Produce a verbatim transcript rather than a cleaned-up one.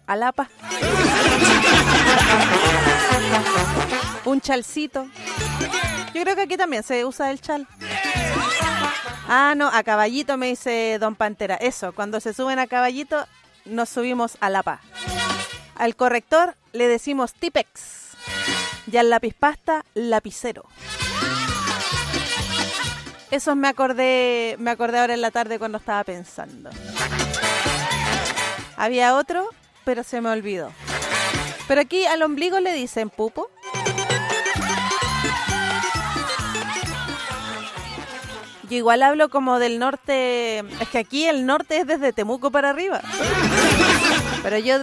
alapa. Un chalcito. Yo creo que aquí también se usa el chal. Ah, no, a caballito me dice Don Pantera. Eso, cuando se suben a caballito, nos subimos a lapa. Al corrector le decimos Tipex. Y al lápiz pasta, lapicero. Eso me acordé, me acordé ahora en la tarde cuando estaba pensando. Había otro, pero se me olvidó. Pero aquí al ombligo le dicen pupo. Yo igual hablo como del norte. Es que aquí el norte es desde Temuco para arriba. Pero yo